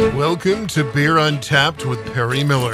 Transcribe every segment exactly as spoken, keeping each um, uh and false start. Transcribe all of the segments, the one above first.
Welcome to Beer Untapped with Perry Miller.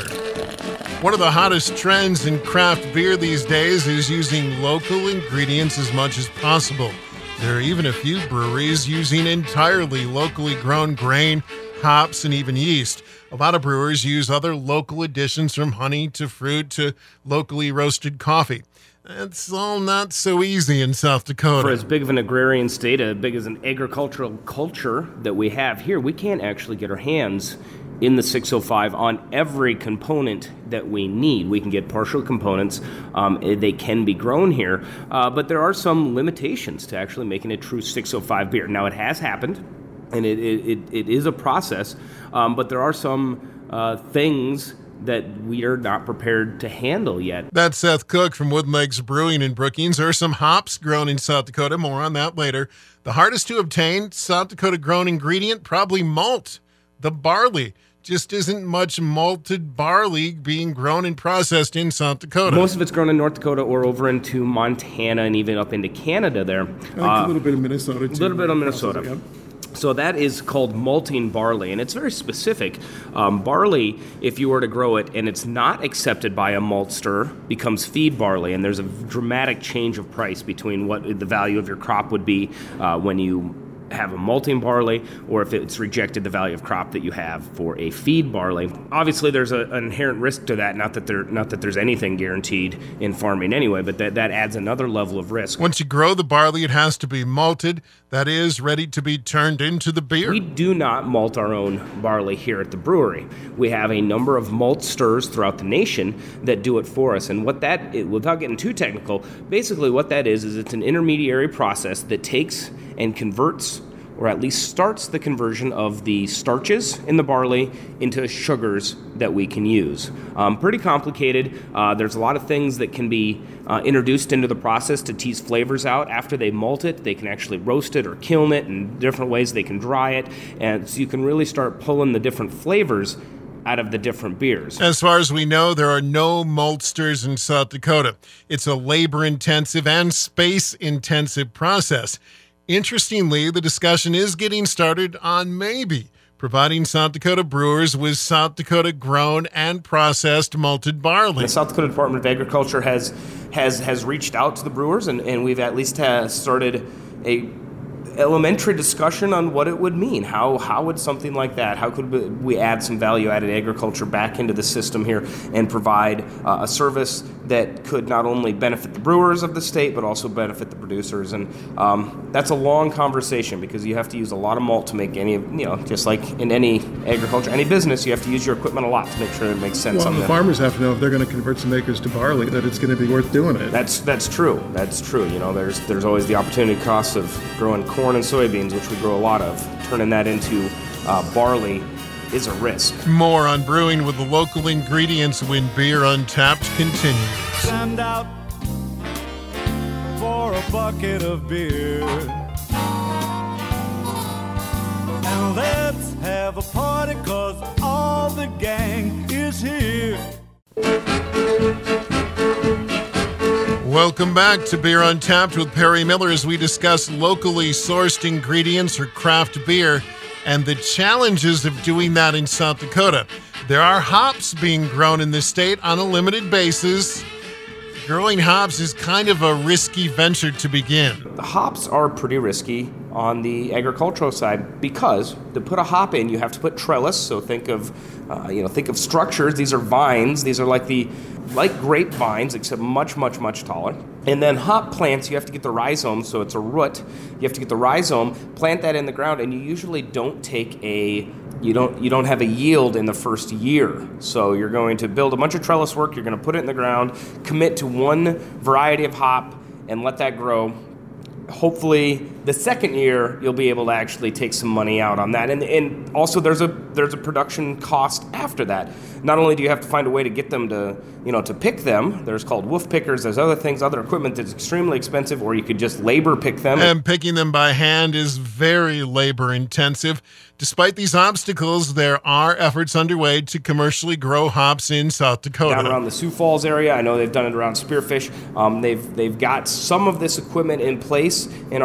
One of the hottest trends in craft beer these days is using local ingredients as much as possible. There are even a few breweries using entirely locally grown grain, hops, and even yeast. A lot of brewers use other local additions from honey to fruit to locally roasted coffee. It's all not so easy in South Dakota. For as big of an agrarian state, as big as an agricultural culture that we have here, we can't actually get our hands in the six oh five on every component that we need. We can get partial components. Um, they can be grown here, uh, but there are some limitations to actually making a true six oh five beer. Now, it has happened, and it, it, it is a process, um, but there are some uh, things that we are not prepared to handle yet. That's Seth Cook from Wooden Legs Brewing in Brookings. There are some hops grown in South Dakota. More on that later. The hardest to obtain South Dakota grown ingredient, probably malt. The barley. Just isn't much malted barley being grown and processed in South Dakota. Most of it's grown in North Dakota or over into Montana and even up into Canada there. I think uh, a little bit of Minnesota, too. A little bit of Minnesota. Yep. So that is called malting barley, and it's very specific. Um, barley, if you were to grow it and it's not accepted by a maltster, becomes feed barley, and there's a dramatic change of price between what the value of your crop would be uh, when you have a malting barley, or if it's rejected the value of crop that you have for a feed barley. Obviously, there's a, an inherent risk to that. Not that there, not that there's anything guaranteed in farming anyway, but that, that adds another level of risk. Once you grow the barley, it has to be malted. That is, ready to be turned into the beer. We do not malt our own barley here at the brewery. We have a number of malt stirrers throughout the nation that do it for us. And what that, without getting too technical, basically what that is, is it's an intermediary process that takes and converts, or at least starts the conversion of the starches in the barley into sugars that we can use. Um, pretty complicated. Uh, there's a lot of things that can be uh, introduced into the process to tease flavors out. After they malt it, they can actually roast it or kiln it in different ways. They can dry it, and so you can really start pulling the different flavors out of the different beers. As far as we know, there are no maltsters in South Dakota. It's a labor-intensive and space-intensive process. Interestingly, the discussion is getting started on maybe providing South Dakota brewers with South Dakota grown and processed malted barley. The South Dakota Department of Agriculture has has has reached out to the brewers, and, and we've at least uh, started a elementary discussion on what it would mean. How how would something like that, how could we add some value-added agriculture back into the system here and provide uh, a service that could not only benefit the brewers of the state, but also benefit the producers. And um, that's a long conversation because you have to use a lot of malt to make any, you know, just like in any agriculture, any business, you have to use your equipment a lot to make sure it makes sense. Well, on the them. farmers have to know if they're going to convert some acres to barley, that it's going to be worth doing it. That's that's true. That's true. You know, there's there's always the opportunity cost of growing corn and soybeans, which we grow a lot of. Turning that into uh, barley is a risk. More on brewing with the local ingredients when Beer Untapped continues. Stand out for a bucket of beer, and let's have a party, 'cause all the gang is here. Welcome back to Beer Untapped with Perry Miller as we discuss locally sourced ingredients for craft beer and the challenges of doing that in South Dakota. There are hops being grown in this state on a limited basis. Growing hops is kind of a risky venture to begin. The hops are pretty risky on the agricultural side because to put a hop in, you have to put trellis. So think of, uh, you know, think of structures. These are vines. These are like the, like grapevines, except much, much, much taller. And then hop plants, you have to get the rhizome. So it's a root. You have to get the rhizome, plant that in the ground, and you usually don't take a You don't you don't have a yield in the first year. So you're going to build a bunch of trellis work, you're going to put it in the ground, commit to one variety of hop, and let that grow. Hopefully, the second year, you'll be able to actually take some money out on that. And and also, there's a there's a production cost after that. Not only do you have to find a way to get them to, you know, to pick them, there's called wolf pickers, there's other things, other equipment that's extremely expensive, or you could just labor pick them. And picking them by hand is very labor intensive. Despite these obstacles, there are efforts underway to commercially grow hops in South Dakota. Down around the Sioux Falls area, I know they've done it around Spearfish. Um, they've they've got some of this equipment in place and are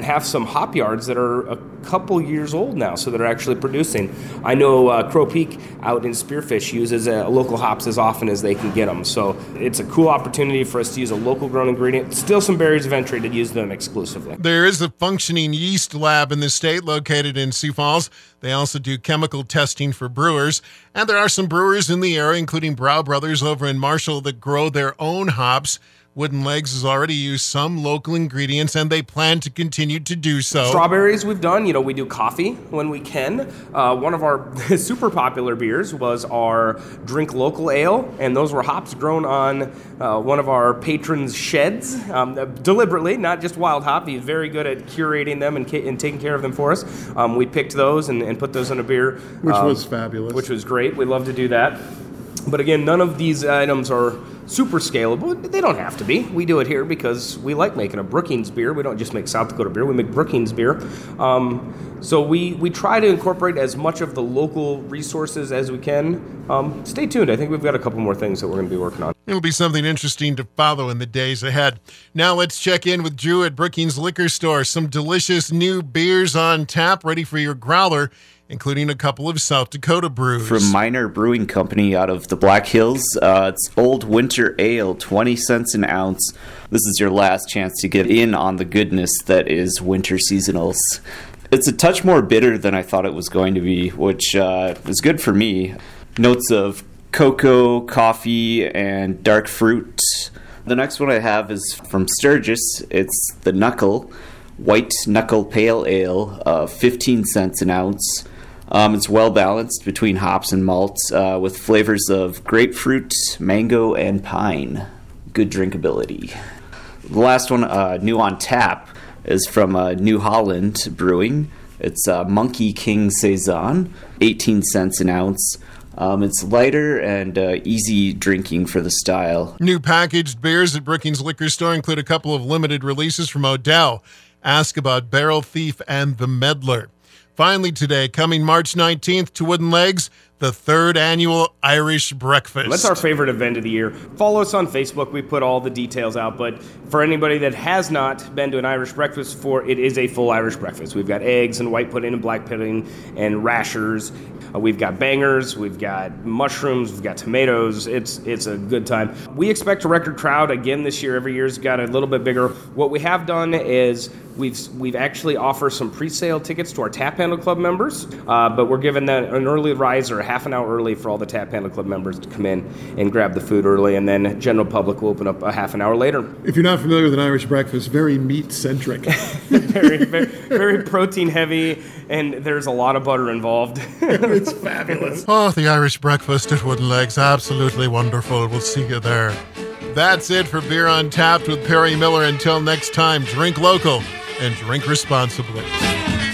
and have some hop yards that are a couple years old now, so they're actually producing. I know uh, Crow Peak out in Spearfish uses uh, local hops as often as they can get them, so it's a cool opportunity for us to use a local grown ingredient. Still some barriers of entry to use them exclusively. There is a functioning yeast lab in the state located in Sioux Falls. They also do chemical testing for brewers, and there are some brewers in the area, including Brow Brothers over in Marshall, that grow their own hops. Wooden Legs has already used some local ingredients, and they plan to continue to do so. Strawberries we've done. You know, we do coffee when we can. Uh, one of our super popular beers was our Drink Local Ale, and those were hops grown on uh, one of our patrons' sheds, um, deliberately, not just wild hop. He's very good at curating them and, ca- and taking care of them for us. Um, we picked those and, and put those in a beer. Which um, was fabulous. Which was great. We love to do that. But again, none of these items are super scalable. They don't have to be. We do it here because we like making a Brookings beer. We don't just make South Dakota beer. We make Brookings beer. Um, so we, we try to incorporate as much of the local resources as we can. Um, stay tuned. I think we've got a couple more things that we're going to be working on. It'll be something interesting to follow in the days ahead. Now let's check in with Drew at Brookings Liquor Store. Some delicious new beers on tap ready for your growler, including a couple of South Dakota brews. From Minor Brewing Company out of the Black Hills, uh, it's Old Winter Ale, twenty cents an ounce. This is your last chance to get in on the goodness that is winter seasonals. It's a touch more bitter than I thought it was going to be, which uh, is good for me. Notes of cocoa, coffee, and dark fruit. The next one I have is from Sturgis. It's the Knuckle, White Knuckle Pale Ale, uh, fifteen cents an ounce. Um, it's well balanced between hops and malt, uh, with flavors of grapefruit, mango, and pine. Good drinkability. The last one, uh, new on tap, is from uh, New Holland Brewing. It's uh, Monkey King Saison, eighteen cents an ounce. Um, it's lighter and uh, easy drinking for the style. New packaged beers at Brookings Liquor Store include a couple of limited releases from Odell. Ask about Barrel Thief and The Meddler. Finally today, coming March nineteenth to Wooden Legs, the third annual Irish Breakfast. That's our favorite event of the year. Follow us on Facebook. We put all the details out. But for anybody that has not been to an Irish breakfast before, it is a full Irish breakfast. We've got eggs and white pudding and black pudding and rashers. Uh, we've got bangers. We've got mushrooms. We've got tomatoes. It's it's a good time. We expect a record crowd again this year. Every year's got a little bit bigger. What we have done is we've we've actually offered some pre-sale tickets to our Tap Handle Club members, uh, but we're giving that an early riser, a half an hour early for all the Tap Handle Club members to come in and grab the food early, and then general public will open up a half an hour later. If you're not familiar with an Irish breakfast, very meat-centric. very, very, very protein-heavy, and there's a lot of butter involved. It's fabulous. Oh, the Irish breakfast at Wooden Legs, absolutely wonderful. We'll see you there. That's it for Beer Untapped with Perry Miller. Until next time, drink local and drink responsibly.